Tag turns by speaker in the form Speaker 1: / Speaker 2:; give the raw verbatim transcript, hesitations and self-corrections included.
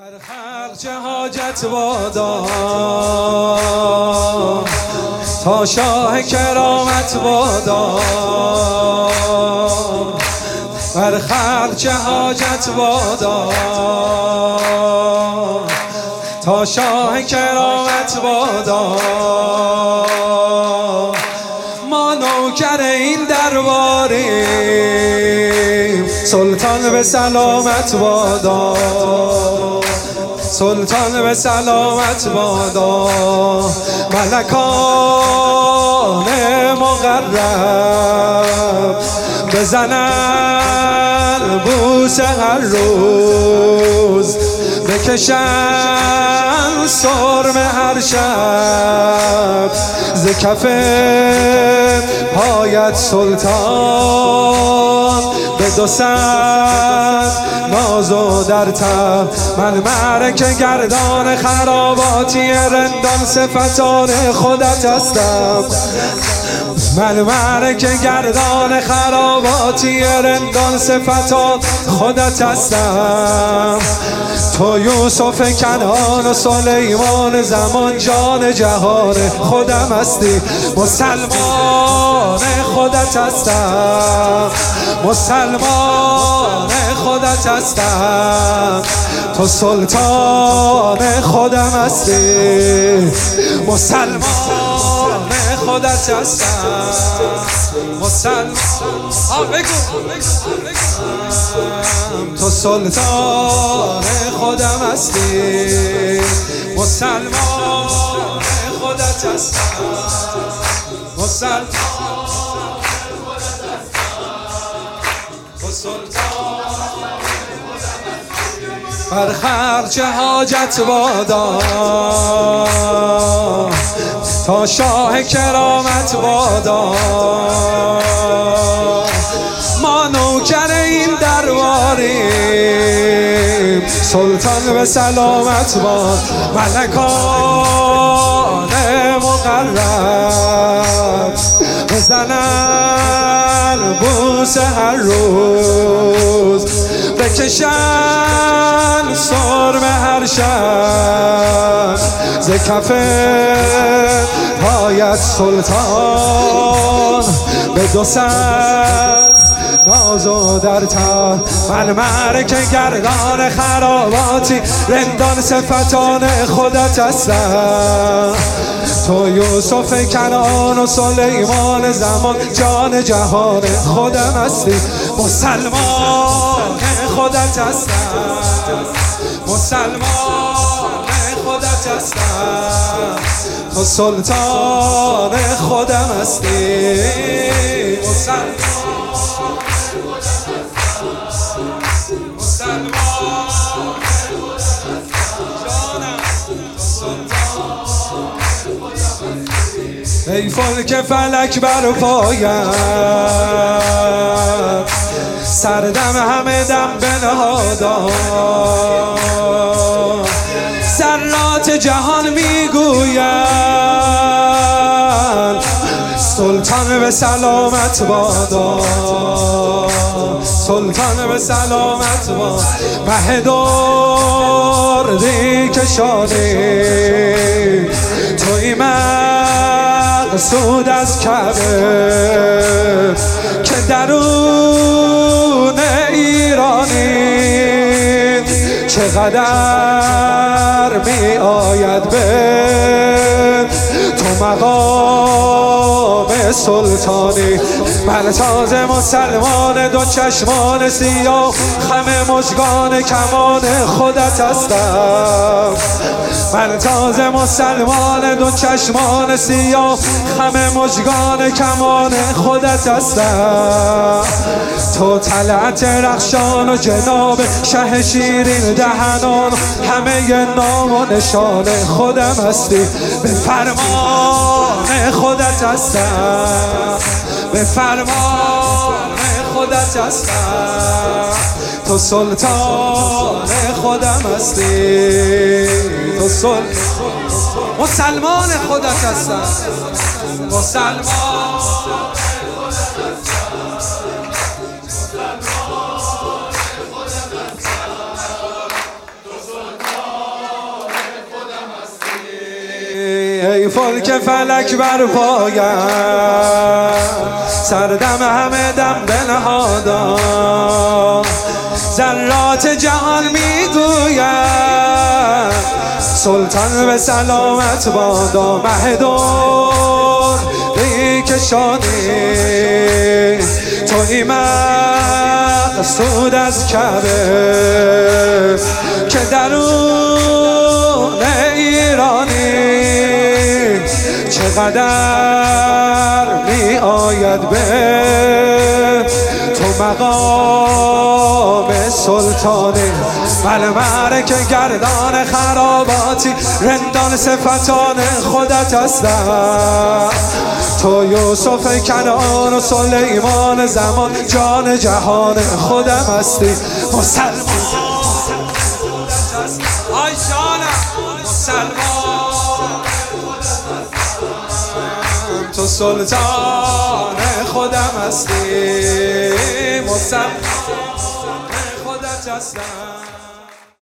Speaker 1: هر خلق چه حاجت بادا تا شاه کرامت بادا. هر خلق چه حاجت بادا تا شاه کرامت بادا. ما نوکر این درباریم سلطان به سلامت بادا. سلطان به سلامت بادا. ملکان مقرب بزنن بوس هر روز، بکشن سرم هر شب ز کف پایت سلطان. به دو صد ناز و در تب من معرکه گردان خراباتی رندان صفتان خودت هستم. من معرکه گردان خراباتی رندان صفتان خودت هستم. تو یوسف کنعان و سلیمان زمان جان جهان خودم هستی. مسلمان خودت هستم. مسلمان خودت هستم. تو سلطان خودم هستی. مسلمان خودت هستم. مسلمان تو سلطان خودم هستی. مسلمان خودت هستم. مسلمان تو سلطان. هر خلق چه حاجت بادا تا شاه کرامت بادا. ما نوکر این درباریم سلطان به سلامت باد. ملکان مقرب بزنن بوس هر روز، بکشن سرم هر شب ز کف پایت سلطان. به دو صد ناز و در تب من معرکه گردان خراباتی رندان صفتان خودت هستم. تو یوسف کنعان و سلیمان زمان جان جهان خودم هستی. مسلمان خودت هستم. مسلمان خودت هستم. تو سلطان خودم هستی. مسلمان ای فلک فلک بر پایم سردم همه دم بنهادم. ذرات جهان میگویند سلطان به سلامت بادا. سلطان به سلامت بادا. مه دردی کشانی توی مقصود از کعبه که درون ایرانی چقدر می آید به تو مقام سلطانی. من تازه مسلمان دو چشمان سیاه خم مژگان کمان خودت هستم. من تازه مسلمان دو چشمان سیاه خم مژگان کمان خودت هستم. تو طلعت رخشان و جناب شه شیرین دهنان همه نام و نشان خودم هستی. به فرمان خودت هستم. به فرمان خودت هستم. تو سلطان خودم هستی. تو سلطان مسلمان خودت هستم. مسلمان مسلمان ای فلک فلک بر پایم، سردم همه دم بنهادم، ذرات جهان میگویم سلطان به سلامت بادا، مهدور بیکشانی توی مقصود از کعبه که درون ایرانی چقدر می آید به تو مقام سلطانی. ملمره که گردان خراباتی رندان صفتان خودت هستم، تو یوسف کنعان و سلیمان زمان جان جهان خودم هستی. مسلمان آی جانم مسلمان تو سلطان خودم هستی، مسلمان خودت هستم.